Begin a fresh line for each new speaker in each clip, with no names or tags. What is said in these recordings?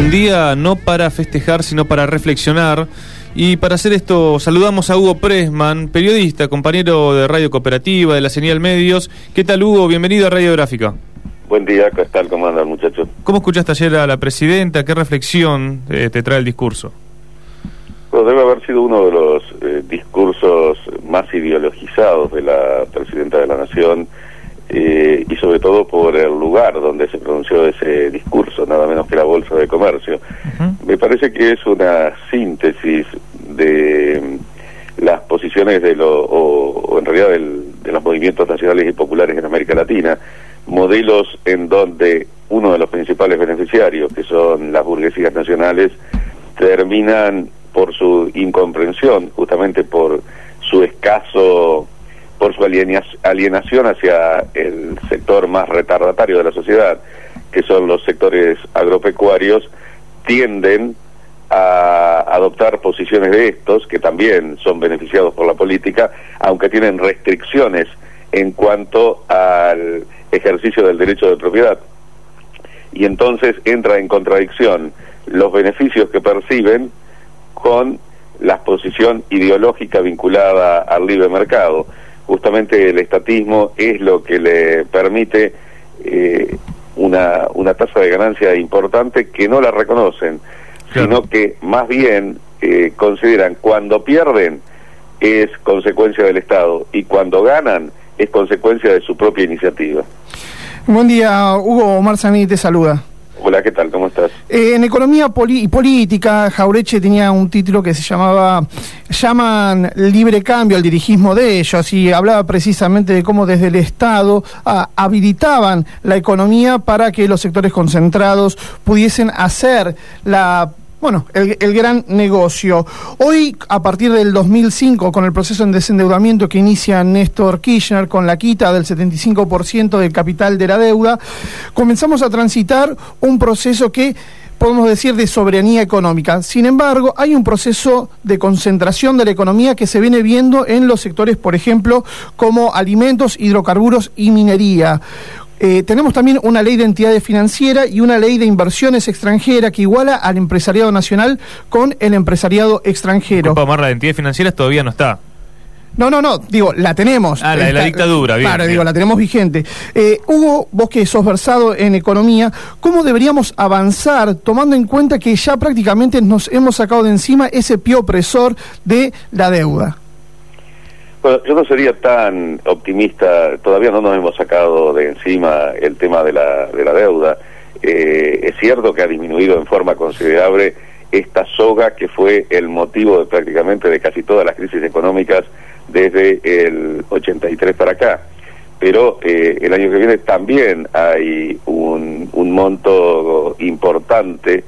Un día no para festejar, sino para reflexionar. Y para hacer esto saludamos a Hugo Pressman, periodista, compañero de Radio Cooperativa, de la Señal Medios. ¿Qué tal, Hugo? Bienvenido a Radiográfica.
Buen día, ¿qué tal? ¿Cómo andan, muchachos?
¿Cómo escuchaste ayer a la presidenta? ¿Qué reflexión te trae el discurso?
Bueno, debe haber sido uno de los discursos más ideologizados de la presidenta de la Nación, y sobre todo por el lugar donde se pronunció ese discurso, nada menos que la Bolsa de Comercio. Me parece que es una síntesis de las posiciones de o en realidad de los movimientos nacionales y populares en América Latina, modelos en donde uno de los principales beneficiarios, que son las burguesías nacionales, terminan por su incomprensión, justamente por su alienación hacia el sector más retardatario de la sociedad, que son los sectores agropecuarios, tienden a adoptar posiciones de estos, que también son beneficiados por la política, aunque tienen restricciones en cuanto al ejercicio del derecho de propiedad. Y entonces entra en contradicción los beneficios que perciben con la posición ideológica vinculada al libre mercado. Justamente el estatismo es lo que le permite una tasa de ganancia importante que no la reconocen, claro, sino que más bien consideran cuando pierden es consecuencia del Estado y cuando ganan es consecuencia de su propia iniciativa.
Buen día, Hugo. Omar Saní te saluda.
Hola, ¿qué tal? ¿Cómo estás?
En economía y política, Jauretche tenía un título que se llaman libre cambio al dirigismo de ellos, y hablaba precisamente de cómo desde el Estado habilitaban la economía para que los sectores concentrados pudiesen hacer el gran negocio. Hoy, a partir del 2005, con el proceso de desendeudamiento que inicia Néstor Kirchner, con la quita del 75% del capital de la deuda, comenzamos a transitar un proceso que podemos decir de soberanía económica. Sin embargo, hay un proceso de concentración de la economía que se viene viendo en los sectores, por ejemplo, como alimentos, hidrocarburos y minería. Tenemos también una ley de entidades financieras y una ley de inversiones extranjeras que iguala al empresariado nacional con el empresariado extranjero.
Disculpa, Omar, la de entidades financieras todavía no está.
No, digo, la tenemos.
La de la dictadura, bien.
Claro,
bien.
Digo, la tenemos vigente. Hugo, vos que sos versado en economía, ¿cómo deberíamos avanzar tomando en cuenta que ya prácticamente nos hemos sacado de encima ese pie opresor de la deuda?
Bueno, yo no sería tan optimista, todavía no nos hemos sacado de encima el tema de la deuda. Es cierto que ha disminuido en forma considerable esta soga que fue el motivo prácticamente de casi todas las crisis económicas desde el 83 para acá. Pero el año que viene también hay un monto importante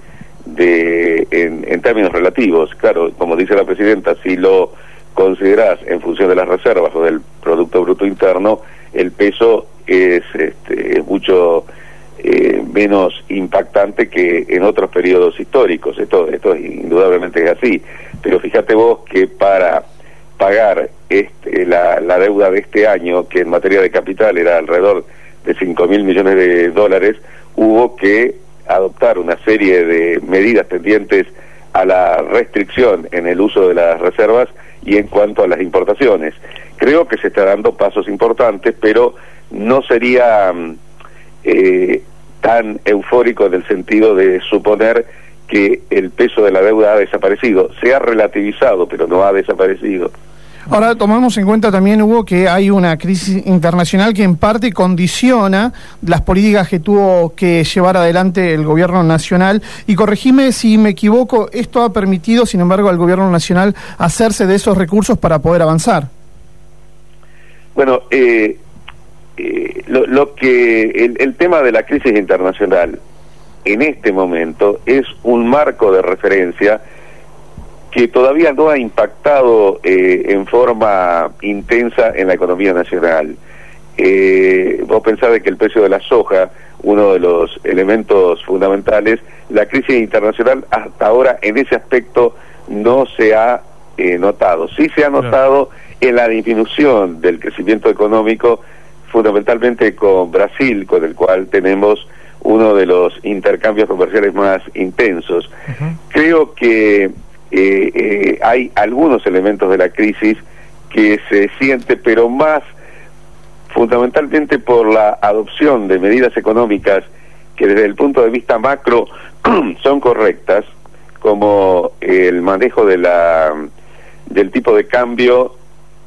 en términos relativos. Claro, como dice la presidenta, si lo considerás en función de las reservas o del Producto Bruto Interno, el peso es mucho menos impactante que en otros periodos históricos. Esto indudablemente es así, pero fíjate vos que para pagar la deuda de este año, que en materia de capital era alrededor de 5.000 millones de dólares, hubo que adoptar una serie de medidas tendientes a la restricción en el uso de las reservas y en cuanto a las importaciones. Creo que se está dando pasos importantes, pero no sería tan eufórico en el sentido de suponer que el peso de la deuda ha desaparecido. Se ha relativizado, pero no ha desaparecido.
Ahora tomamos en cuenta también, Hugo, que hay una crisis internacional que en parte condiciona las políticas que tuvo que llevar adelante el gobierno nacional, y corregime si me equivoco, esto ha permitido, sin embargo, al gobierno nacional hacerse de esos recursos para poder avanzar.
Bueno, el tema de la crisis internacional en este momento es un marco de referencia que todavía no ha impactado en forma intensa en la economía nacional. Vos pensás de que el precio de la soja, uno de los elementos fundamentales, la crisis internacional hasta ahora en ese aspecto no se ha notado. Sí se ha notado en la disminución del crecimiento económico, fundamentalmente con Brasil, con el cual tenemos uno de los intercambios comerciales más intensos. Creo que hay algunos elementos de la crisis que se siente, pero más fundamentalmente por la adopción de medidas económicas que desde el punto de vista macro son correctas, como el manejo de del tipo de cambio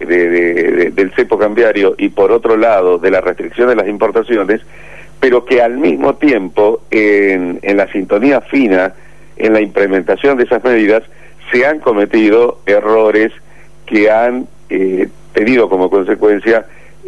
del cepo cambiario, y por otro lado de la restricción de las importaciones, pero que al mismo tiempo en la sintonía fina en la implementación de esas medidas se han cometido errores que han tenido como consecuencia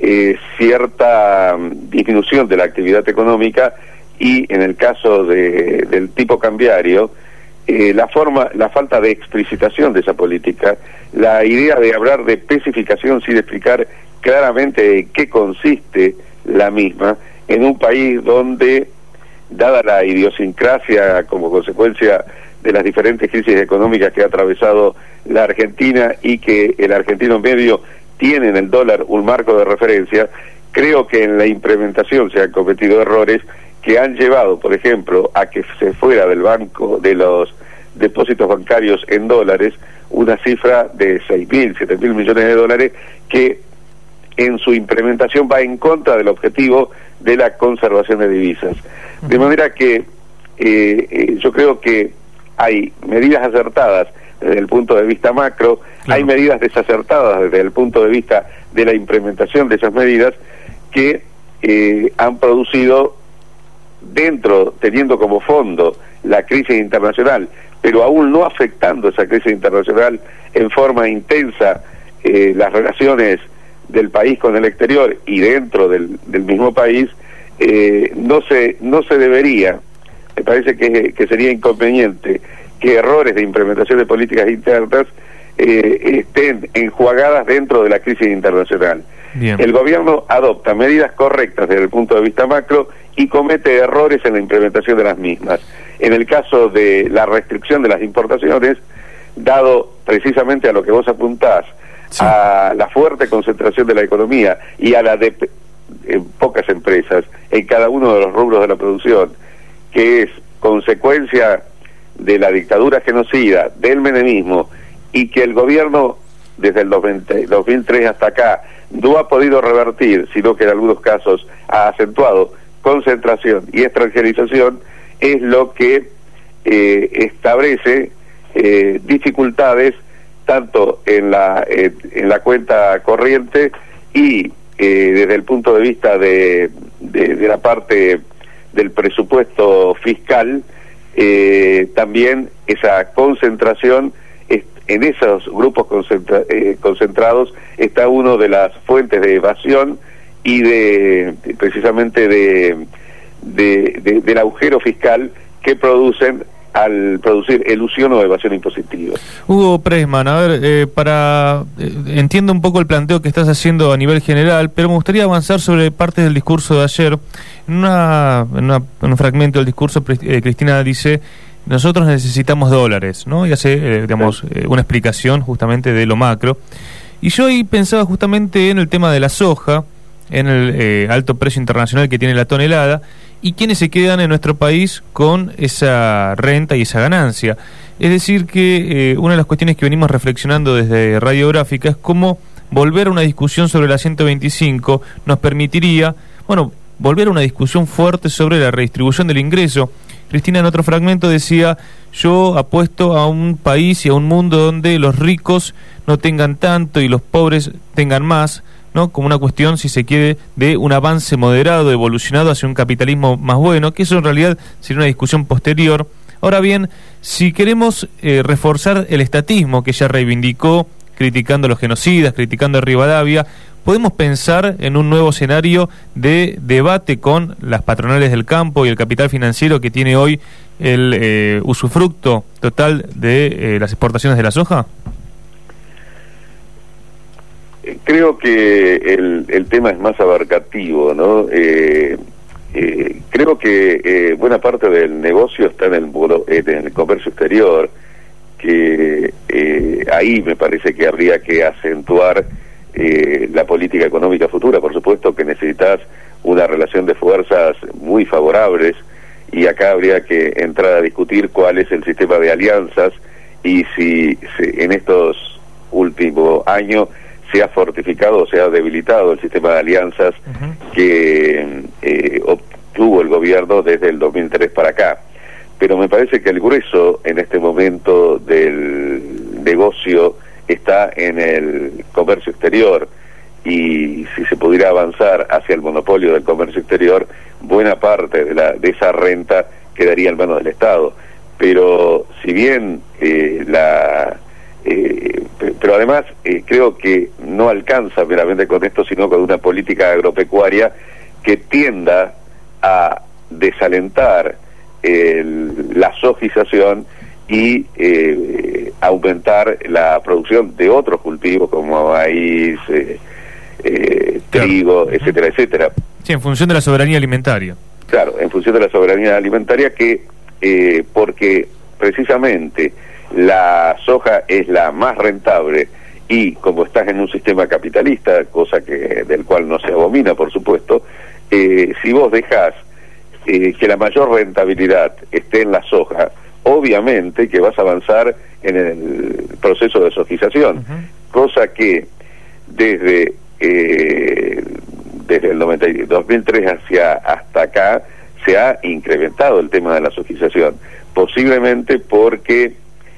cierta disminución de la actividad económica, y en el caso del tipo cambiario, la falta de explicitación de esa política, la idea de hablar de especificación sin explicar claramente en qué consiste la misma, en un país donde, dada la idiosincrasia como consecuencia de las diferentes crisis económicas que ha atravesado la Argentina, y que el argentino medio tiene en el dólar un marco de referencia, creo que en la implementación se han cometido errores que han llevado, por ejemplo, a que se fuera del banco, de los depósitos bancarios en dólares, una cifra de 6.000, 7.000 millones de dólares, que en su implementación va en contra del objetivo de la conservación de divisas. De manera que yo creo que hay medidas acertadas desde el punto de vista macro, claro, hay medidas desacertadas desde el punto de vista de la implementación de esas medidas que han producido, teniendo como fondo la crisis internacional, pero aún no afectando esa crisis internacional en forma intensa las relaciones del país con el exterior y dentro del mismo país, no se debería, me parece que sería inconveniente que errores de implementación de políticas internas estén enjuagadas dentro de la crisis internacional.
Bien.
El gobierno adopta medidas correctas desde el punto de vista macro y comete errores en la implementación de las mismas. En el caso de la restricción de las importaciones, dado precisamente a lo que vos apuntás, sí, a la fuerte concentración de la economía y a la de pocas empresas en cada uno de los rubros de la producción, que es consecuencia de la dictadura genocida, del menemismo, y que el gobierno desde el 2003 hasta acá no ha podido revertir, sino que en algunos casos ha acentuado concentración y extranjerización, es lo que establece dificultades tanto en la cuenta corriente y desde el punto de vista de la parte del presupuesto fiscal. También esa concentración en esos grupos concentrados está una de las fuentes de evasión y precisamente del agujero fiscal que producen al producir elusión o evasión impositiva.
Hugo Pressman, a ver, entiendo un poco el planteo que estás haciendo a nivel general, pero me gustaría avanzar sobre partes del discurso de ayer. En un fragmento del discurso, Cristina dice: nosotros necesitamos dólares, ¿no? Y hace, una explicación justamente de lo macro. Y yo ahí pensaba justamente en el tema de la soja, en el alto precio internacional que tiene la tonelada, y quiénes se quedan en nuestro país con esa renta y esa ganancia. Es decir que una de las cuestiones que venimos reflexionando desde Radiográfica es cómo volver a una discusión sobre la 125 nos permitiría, volver a una discusión fuerte sobre la redistribución del ingreso. Cristina en otro fragmento decía: yo apuesto a un país y a un mundo donde los ricos no tengan tanto y los pobres tengan más, ¿no? Como una cuestión, si se quiere, de un avance moderado, evolucionado hacia un capitalismo más bueno, que eso en realidad sería una discusión posterior. Ahora bien, si queremos reforzar el estatismo que ella reivindicó, criticando a los genocidas, criticando a Rivadavia, ¿podemos pensar en un nuevo escenario de debate con las patronales del campo y el capital financiero que tiene hoy el usufructo total de las exportaciones de la soja?
Creo que el tema es más abarcativo, ¿no? Creo que buena parte del negocio está en el comercio exterior, que ahí me parece que habría que acentuar la política económica futura. Por supuesto que necesitas una relación de fuerzas muy favorables y acá habría que entrar a discutir cuál es el sistema de alianzas y si en estos últimos años se ha fortificado o se ha debilitado el sistema de alianzas que obtuvo el gobierno desde el 2003 para acá. Pero me parece que el grueso en este momento del negocio está en el comercio exterior, y si se pudiera avanzar hacia el monopolio del comercio exterior, buena parte de esa renta quedaría en manos del Estado. Pero si bien pero además creo que no alcanza meramente con esto, sino con una política agropecuaria que tienda a desalentar la sojización y aumentar la producción de otros cultivos como maíz, trigo, etcétera, etcétera.
Sí, en función de la soberanía alimentaria.
Claro, en función de la soberanía alimentaria, que porque precisamente la soja es la más rentable, y como estás en un sistema capitalista, cosa del cual no se abomina, por supuesto, si vos dejás que la mayor rentabilidad esté en la soja, obviamente que vas a avanzar en el proceso de sojización, cosa que desde el 2003 hasta acá se ha incrementado el tema de la sojización, posiblemente porque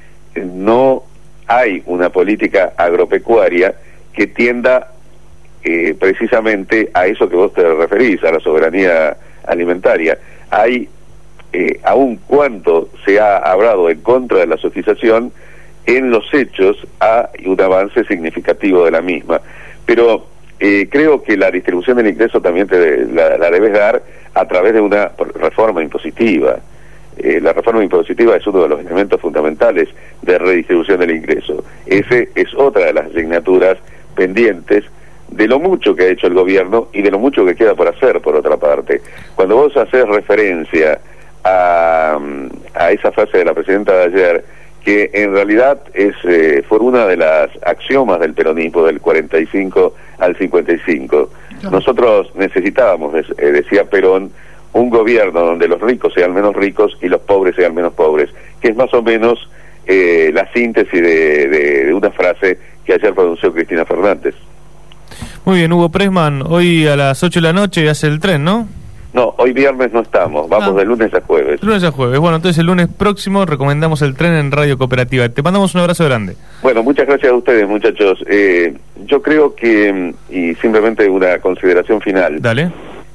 no hay una política agropecuaria que tienda precisamente a eso que vos te referís, a la soberanía alimentaria. Hay, aun cuanto se ha hablado en contra de la sojización, en los hechos hay un avance significativo de la misma. Pero creo que la distribución del ingreso también la debes dar a través de una reforma impositiva. La reforma impositiva es uno de los elementos fundamentales de redistribución del ingreso. Ese es otra de las asignaturas pendientes de lo mucho que ha hecho el gobierno y de lo mucho que queda por hacer, por otra parte. Cuando vos haces referencia a esa frase de la presidenta de ayer, que en realidad fue una de las axiomas del peronismo del 45 al 55. Nosotros necesitábamos, decía Perón, un gobierno donde los ricos sean menos ricos y los pobres sean menos pobres, que es más o menos la síntesis de una frase que ayer pronunció Cristina Fernández.
Muy bien, Hugo Pressman, hoy a las 8 de la noche hace el tren, ¿no?
No, hoy viernes no estamos, vamos de lunes a jueves.
Lunes a jueves, bueno, entonces el lunes próximo recomendamos el tren en Radio Cooperativa. Te mandamos un abrazo grande.
Bueno, muchas gracias a ustedes, muchachos. Yo creo que, y simplemente una consideración final.
Dale.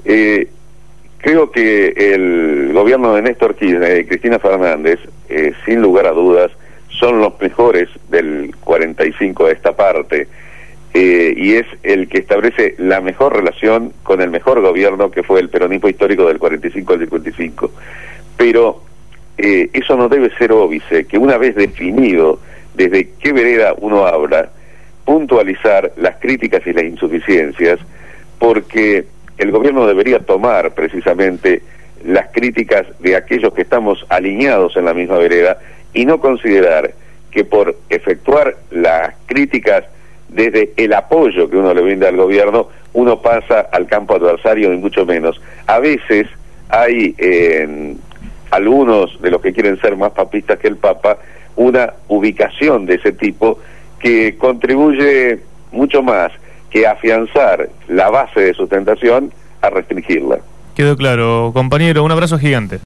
Creo que el gobierno de Néstor Kirchner y Cristina Fernández, sin lugar a dudas, son los mejores del 45 a esta parte, y es el que establece la mejor relación con el mejor gobierno que fue el peronismo histórico del 45 al 55. Pero eso no debe ser óbice, que una vez definido desde qué vereda uno habla, puntualizar las críticas y las insuficiencias, porque el gobierno debería tomar precisamente las críticas de aquellos que estamos alineados en la misma vereda y no considerar que por efectuar las críticas desde el apoyo que uno le brinda al gobierno, uno pasa al campo adversario, ni mucho menos. A veces hay en algunos de los que quieren ser más papistas que el Papa una ubicación de ese tipo que contribuye mucho más que afianzar la base de sustentación a restringirla.
Quedó claro, compañero, un abrazo gigante.